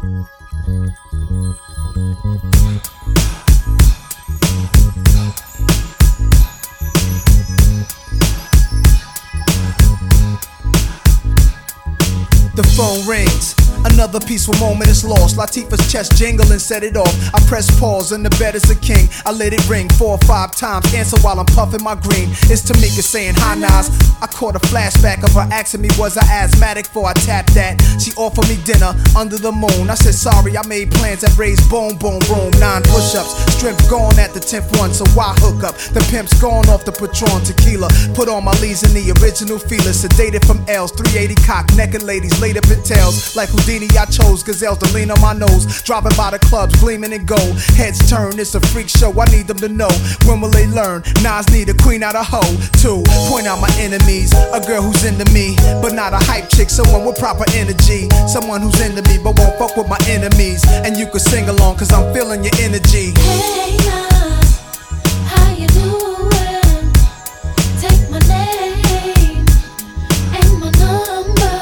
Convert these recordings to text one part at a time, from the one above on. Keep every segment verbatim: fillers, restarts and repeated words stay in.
The phone rings. Another peaceful moment is lost. Latifah's chest jingle and set it off. I press pause and the bed is a king. I let it ring four or five times. Answer while I'm puffing my green. It's Tamika saying hi Nas. I caught a flashback of her asking me was I asthmatic before I tapped that. She offered me dinner under the moon. I said sorry, I made plans that raised boom boom boom. Nine push-ups, strength gone at the tenth one. So why hook up? The pimp's gone off the Patron tequila. Put on my leads in the original feelers. Sedated from L's, three eighty cock, naked ladies laid up in tails. Like Houdini, I chose gazelles to lean on my nose. Driving by the clubs, gleaming in gold. Heads turn, it's a freak show, I need them to know. When will they learn? Nas need a queen out of hoe. Two, point out my enemies. A girl who's into me, but not a hype chick. Someone with proper energy. Someone who's into me, but won't fuck with my enemies. And you can sing along, cause I'm feeling your energy. Hey Nas, how you doing? Take my name and my number.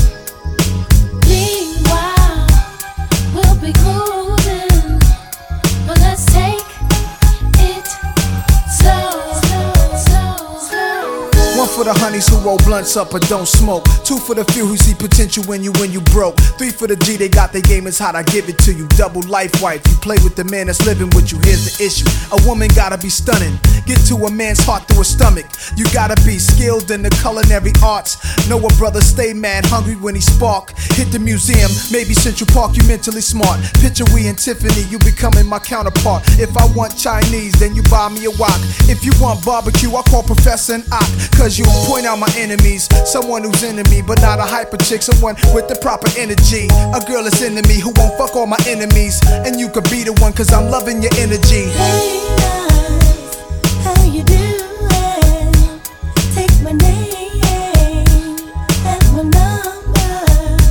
Meanwhile, we'll be cruising, but let's take it slow, slow, slow, slow. One for the honeys who roll blunts up but don't smoke. Two for the few who see potential when you when you broke. Three for the G, they got their game is hot, I give it to you. Double life wife, you play with the man that's living with you. Here's the issue, a woman gotta be stunning. Get to a man's heart through a stomach. You gotta be skilled in the culinary arts. Know a brother stay mad hungry when he spark. Hit the museum, maybe Central Park, you mentally smart. Picture we and Tiffany, you becoming my counterpart. If I want Chinese, then you buy me a wok. If you want barbecue, I call Professor and Ock. Cause you point out my enemies. Someone who's into me, but not a hyper chick. Someone with the proper energy. A girl that's into me who won't fuck all my enemies. And you could be the one cause I'm loving your energy. Hey Nas, how you doing? Take my name and my number.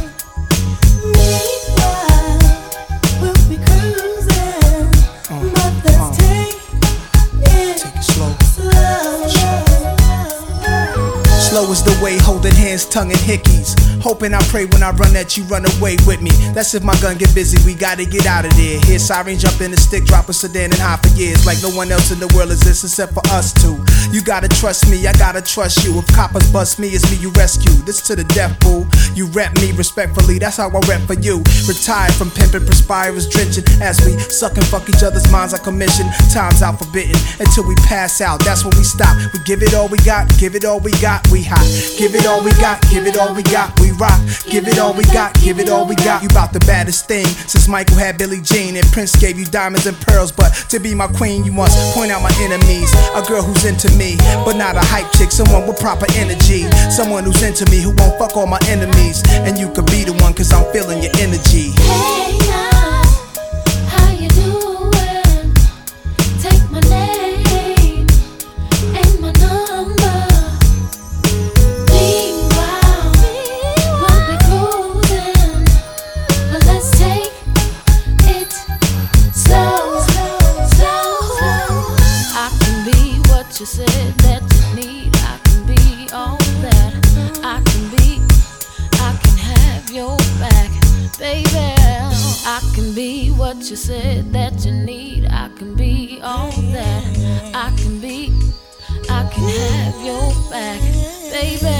Meanwhile, we'll be cruising, Uh, but let's uh. take it Take it slow. slow, slow. Slow is the way, holding hands, tongue and hickeys. Hoping I pray when I run at you, run away with me. That's if my gun get busy, we gotta get out of there. Hear siren jump in the stick, drop a sedan and hide for years. Like no one else in the world exists except for us two. You gotta trust me, I gotta trust you. If coppers bust me, it's me you rescue. This to the death, boo. You rep me respectfully, that's how I rep for you. Retired from pimping, perspirers drenching. As we suck and fuck each other's minds on commission. Time's out forbidden until we pass out, that's when we stop. We give it all we got, give it all we got, we hot. Give it all we got, give it all we got, we rock. Give it all we got, give it all we got. You bout the baddest thing since Michael had Billie Jean and Prince gave you diamonds and pearls. But to be my queen, you must point out my enemies. A girl who's into me, but not a hype chick. Someone with proper energy. Someone who's into me who won't fuck all my enemies. And you could be the one cause I'm feeling your energy. Hey Nas, how you doing? Take my name and my number. Meanwhile, we'll be cruising, but let's take it slow, slow, slow. I can be what you said that you need. I can be all that. I can be. I can have your back, baby. I can be what you said that you need. I can be all that. I can be. I can have your back, baby.